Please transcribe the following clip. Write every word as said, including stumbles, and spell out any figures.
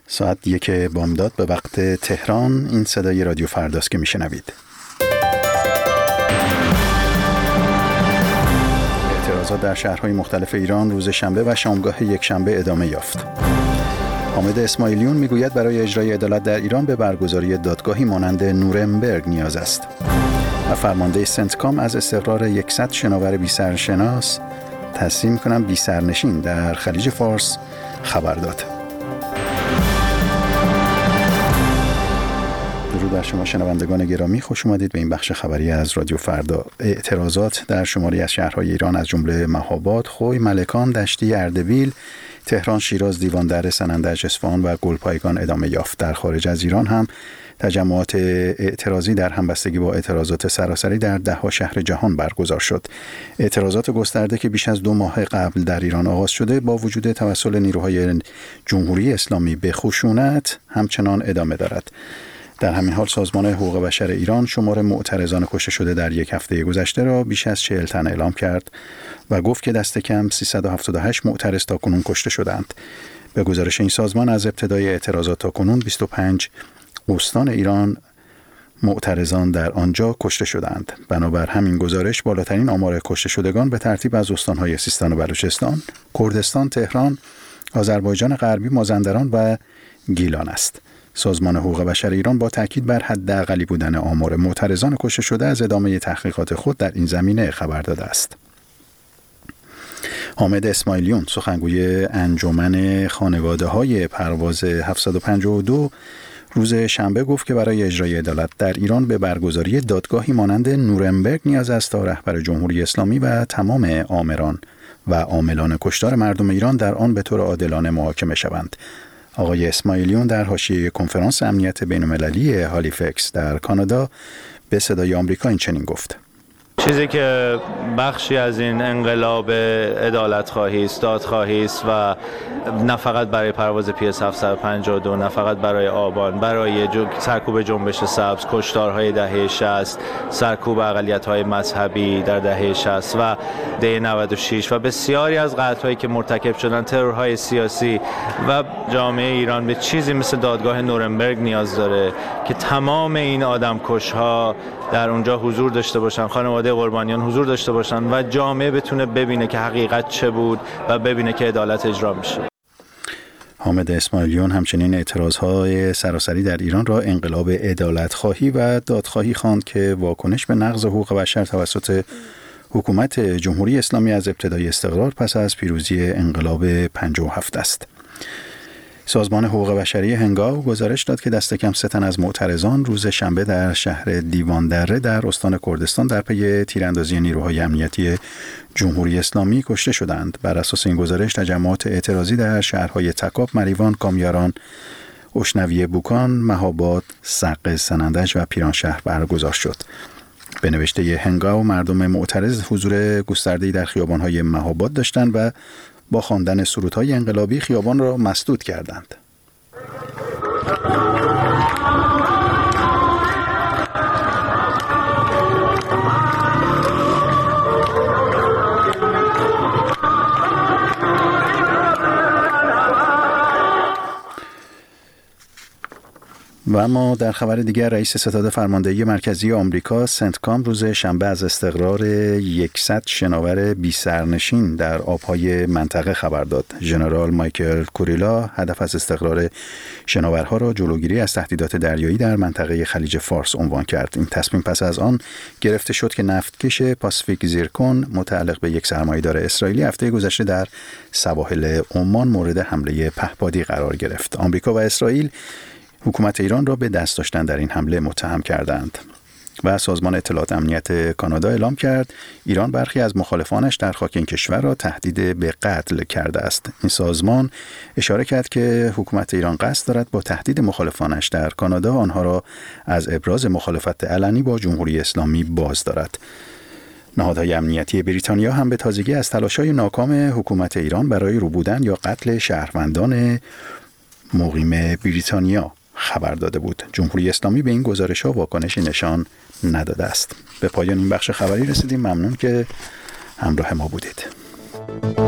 ساعت یک بامداد به وقت تهران. این صدای رادیو فرداست که میشنوید. اعتراضات در شهرهای مختلف ایران روز شنبه و شامگاه یک شنبه ادامه یافت. حامد اسماعیلیون میگوید برای اجرای عدالت در ایران به برگزاری دادگاهی مانند نورنبرگ نیاز است. و فرمانده سنتکام از استقرار صد شناور بی سرشناس تصمیم کنم بی سرنشین در خلیج فارس خبر داد. درود بر شما شنوندگان گرامی، خوش اومدید به این بخش خبری از رادیو فردا. اعتراضات در شماری از شهرهای ایران از جمله مهاباد، خوی، ملکان، دشتی، اردبیل، تهران، شیراز، دیواندر، سنندج، اصفهان و گلپایگان ادامه یافت. در خارج از ایران هم تجمعات اعتراضی در همبستگی با اعتراضات سراسری در ده‌ها شهر جهان برگزار شد. اعتراضات گسترده که بیش از دو ماه قبل در ایران آغاز شده با وجود توسل نیروهای جمهوری اسلامی به خشونت همچنان ادامه دارد. در همین حال سازمان حقوق بشر ایران شمار معترضان کشته شده در یک هفته گذشته را بیش از چهل تن اعلام کرد و گفت که دست کم سیصد و هفتاد و هشت معترض تاکنون کشته شدند. به گزارش این سازمان از ابتدای اعتراضات تاکنون بیست و پنج استان ایران معترضان در آنجا کشته شدند. بنابر همین گزارش بالاترین آمار کشته شدگان به ترتیب از استان‌های سیستان و بلوچستان، کردستان، تهران، آذربایجان غربی، مازندران و گیلان است. سازمان حقوق بشر ایران با تاکید بر حداقلی بودن آمار معترضان کشته شده از ادامه تحقیقات خود در این زمینه خبر داده است. حامد اسماعیلیون سخنگوی انجمن خانواده‌های پرواز هفتصد و پنجاه و دو روز شنبه گفت که برای اجرای عدالت در ایران به برگزاری دادگاهی مانند نورنبرگ نیاز است تا رهبر جمهوری اسلامی و تمام آمران و عاملان کشتار مردم ایران در آن به طور عادلانه محاکمه شوند. آقای اسماعیلیون در حاشیه کنفرانس امنیت بین‌المللی هالیفکس در کانادا به صدای آمریکا این چنین گفت: چیزی که بخشی از این انقلاب عدالت خواهی است، دادخواهی است و نه فقط برای پرواز پی اس هفتصد و پنجاه و دو، نه فقط برای آبان، برای سرکوب جنبش سبز، کشتارهای دهه شصت، سرکوب اقلیت‌های مذهبی در دهه شصت و دهه نود و شش و بسیاری از قتل‌هایی که مرتکب شدن، ترورهای سیاسی و جامعه ایران به چیزی مثل دادگاه نورنبرگ نیاز داره که تمام این آدمکش‌ها در اونجا حضور داشته باشن، خانواده قربانیان حضور داشته باشن و جامعه بتونه ببینه که حقیقت چه بود و ببینه که عدالت اجرا میشه. حامد اسماعیلیون همچنین اعتراضهای سراسری در ایران را انقلاب عدالت خواهی و دادخواهی خواند که واکنش به نقض حقوق بشر توسط حکومت جمهوری اسلامی از ابتدای استقرار پس از پیروزی انقلاب پنجاه و هفت است. سازمان حقوق بشری هنگاو گزارش داد که دست کم سه تن از معترضان روز شنبه در شهر دیواندره در استان کردستان در پی تیراندازی نیروهای امنیتی جمهوری اسلامی کشته شدند. بر اساس این گزارش تجمعات اعتراضی در شهرهای تکاب، مریوان، کامیاران، اشنویه، بوکان، مهاباد، سقه، سنندج و پیرانشهر برگزار شد. به نوشته هنگاو مردم معترض حضور گسترده‌ای در خیابان‌های مهاباد داشتند و با خواندن سرودهای انقلابی خیابان را مسدود کردند. و اما در خبر دیگر رئیس ستاد فرماندهی مرکزی آمریکا سنتکام روز شنبه از استقرار صد شناور بی سرنشین در آبهای منطقه خبر داد. ژنرال مایکل کوریلا هدف از استقرار شناورها را جلوگیری از تهدیدات دریایی در منطقه خلیج فارس عنوان کرد. این تصمیم پس از آن گرفته شد که نفتکش پاسیفیک زیرکون متعلق به یک سرمایه‌دار اسرائیلی هفته گذشته در سواحل عمان مورد حمله پهپادی قرار گرفت. آمریکا و اسرائیل حکومت ایران را به دست داشتن در این حمله متهم کردند. و سازمان اطلاعات امنیت کانادا اعلام کرد ایران برخی از مخالفانش در خاک این کشور را تهدید به قتل کرده است. این سازمان اشاره کرد که حکومت ایران قصد دارد با تهدید مخالفانش در کانادا آنها را از ابراز مخالفت علنی با جمهوری اسلامی باز دارد. نهادهای امنیتی بریتانیا هم به تازگی از تلاش‌های ناکام حکومت ایران برای ربودن یا قتل شهروندان مقیم بریتانیا خبر داده بود. جمهوری اسلامی به این گزارش‌ها واکنشی نشان نداده است. به پایان این بخش خبری رسیدیم. ممنون که همراه ما بودید.